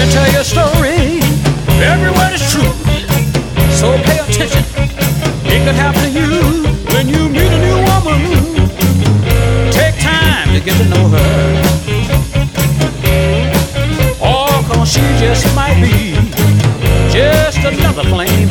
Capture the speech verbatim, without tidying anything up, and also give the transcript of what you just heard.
tell you a story. Every word is true. So pay attention. It could happen to you when you meet a new woman. Take time to get to know her. Oh, cause she just might be just another flame